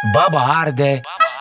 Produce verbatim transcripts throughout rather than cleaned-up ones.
Baba arde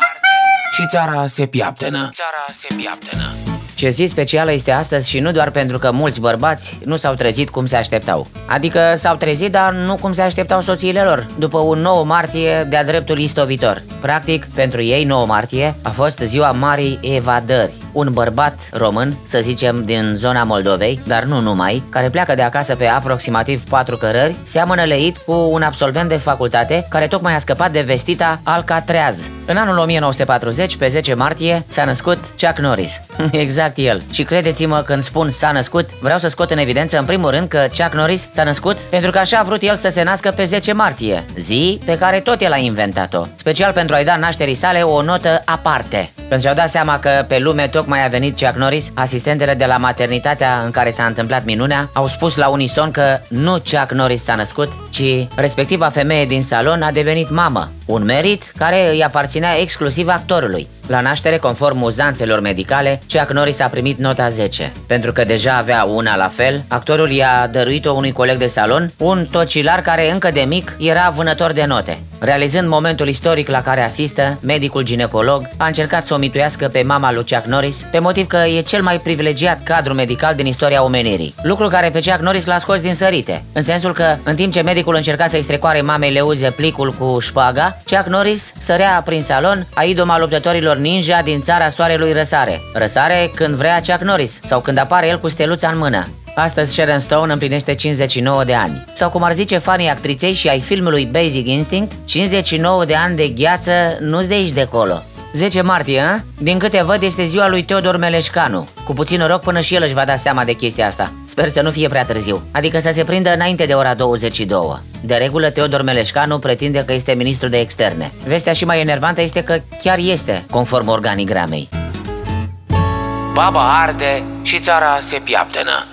și țara se piaptănă. Țara se piaptănă. Ce zi specială este astăzi și nu doar pentru că mulți bărbați nu s-au trezit cum se așteptau. Adică s-au trezit, dar nu cum se așteptau soțiile lor, după un nouă martie de-a dreptul istovitor. Practic, pentru ei nouă martie a fost ziua Marii Evadări. Un bărbat român, să zicem din zona Moldovei, dar nu numai, care pleacă de acasă pe aproximativ patru cărări, seamănă leit cu un absolvent de facultate care tocmai a scăpat de vestita Alcatraz. În anul o mie nouă sute patruzeci, pe zece martie, s-a născut Chuck Norris. Exact el. Și credeți-mă, când spun s-a născut, vreau să scot în evidență în primul rând că Chuck Norris s-a născut pentru că așa a vrut el să se nască pe zece martie, zi pe care tot el a inventat-o, special pentru a-i da nașterii sale o notă aparte. Pentru a-și da seama că pe lume tocmai a venit Chuck Norris, asistentele de la maternitatea în care s-a întâmplat minunea au spus la unison că nu Chuck Norris s-a născut, ci respectiva femeie din salon a devenit mamă. Un merit care îi aparținea exclusiv actorului. La naștere, conform uzanțelor medicale, Chuck Norris a primit nota zece. Pentru că deja avea una la fel, actorul i-a dăruit-o unui coleg de salon, un tocilar care încă de mic era vânător de note. Realizând momentul istoric la care asistă, medicul ginecolog a încercat să o mituiască pe mama lui Chuck Norris, pe motiv că e cel mai privilegiat cadru medical din istoria omenirii. Lucru care pe Chuck Norris l-a scos din sărite, în sensul că, în timp ce medicul încerca să-i strecoare mamei Leuze plicul cu șpaga, Chuck Norris sărea prin salon a idoma luptătorilor ninja din țara soarelui răsare. Răsare când vrea Chuck Norris sau când apare el cu steluța în mână. Astăzi Sharon Stone împlinește cincizeci și nouă de ani. Sau cum ar zice fanii actriței și ai filmului Basic Instinct, cincizeci și nouă de ani de gheață nu-s de aici de colo. zece martie, a? Din câte văd, este ziua lui Teodor Meleșcanu. Cu puțin noroc până și el își va da seama de chestia asta. Sper să nu fie prea târziu, adică să se prindă înainte de ora douăzeci și două. De regulă, Teodor Meleșcanu pretinde că este ministru de externe. Vestea și mai enervantă este că chiar este, conform organigramei. Baba arde și țara se piaptănă.